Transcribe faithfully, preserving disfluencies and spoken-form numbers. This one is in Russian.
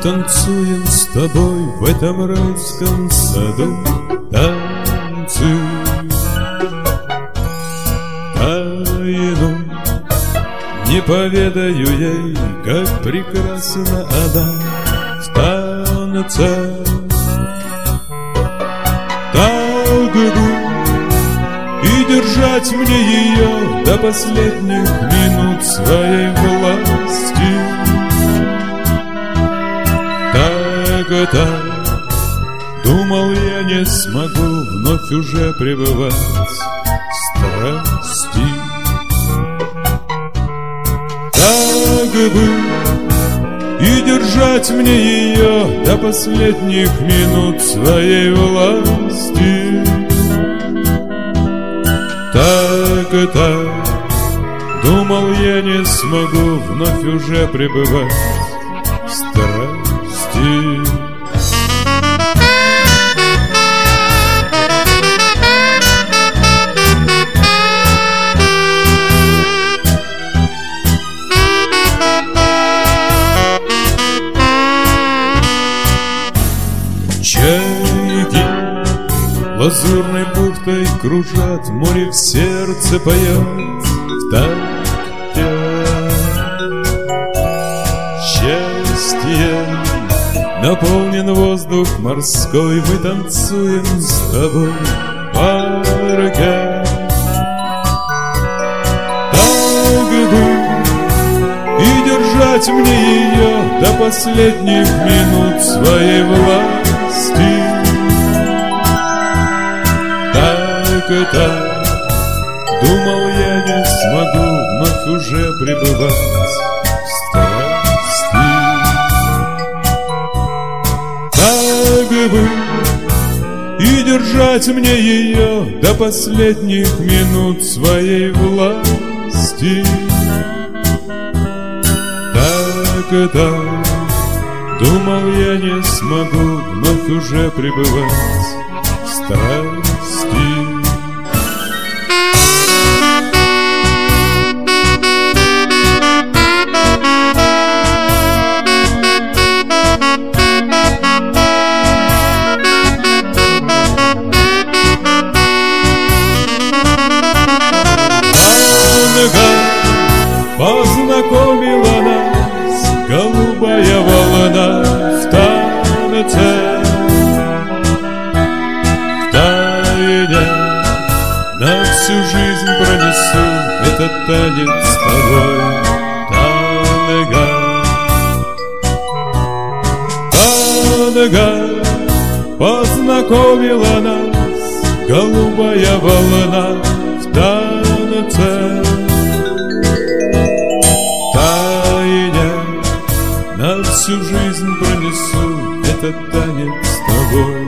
танцуем с тобой в этом райском саду. Танцуй тайну, не поведаю ей, как прекрасна она в танце. Так бы и держать мне ее до последних минут своей власти. Так, так, думал, я не смогу вновь уже пребывать в страсти. Так бы и держать мне ее до последних минут своей власти. Так, так, думал, я не смогу вновь уже пребывать в страсти. Чайки лазурной бухтой кружат, море в сердце поет в такте. Счастье наполнен воздух морской, мы танцуем с тобой в парке. Так бы и держать мне ее до последних минут своей власти. Так, так, думал, я не смогу вновь уже пребывать в страсти. Так бы и держать мне ее до последних минут своей власти. Так, так, думал, я не смогу вновь уже пребывать в страсти. Познакомила нас голубая волна в танце. В тайне на всю жизнь пронесу этот танец с тобой. Танго, танго, познакомила нас голубая волна в танце. На всю жизнь пронесу этот танец с тобой.